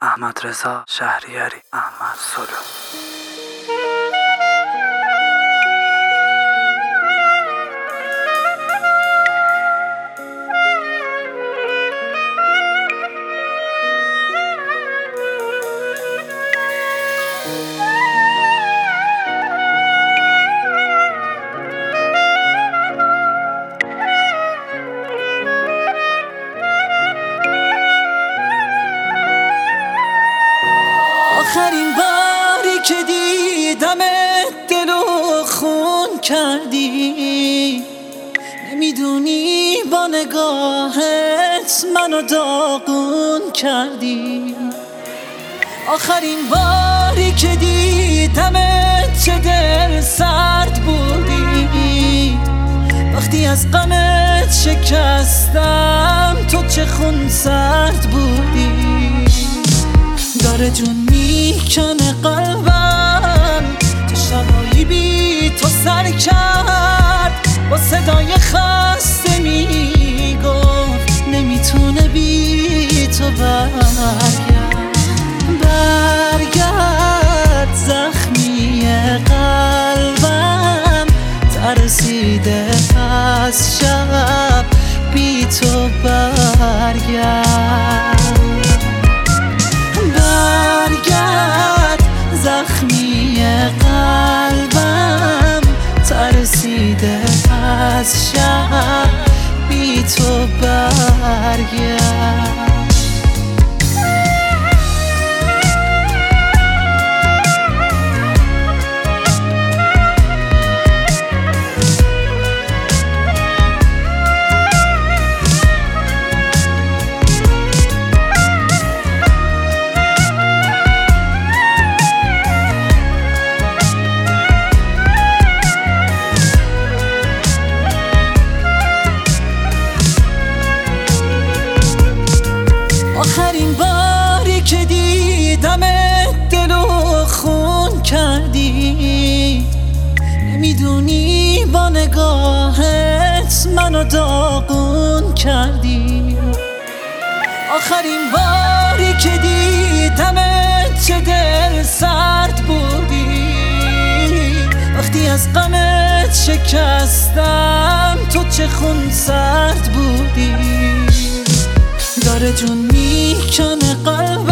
احمد رضا شهریاری، احمد سلو. آخرین باری که دیدمت دل و خون کردی، نمیدونی با نگاهت منو داغون کردی. آخرین باری که دیدمت چه دل سرد بودی، وقتی از غمت شکستم تو چه خون سرد بودی. داره جون میکنه قلبم، چه شبایی بی تو سر کرد، با صدای خسته میگفت نمیتونه بی تو برگرد. زخمی قلبم ترسیده از شب بی تو برگرد. زخمی قلبم ترسیده از شب بی تو برگرد. آخرین باری که دیدمت دل و خون کردی، نمیدونی با نگاهت منو داغون کردی. آخرین باری که دیدمت چه دل سرد بودی، وقتی از غمت شکستم تو چه خون سرد بودی. داره جون میکنه قلبم،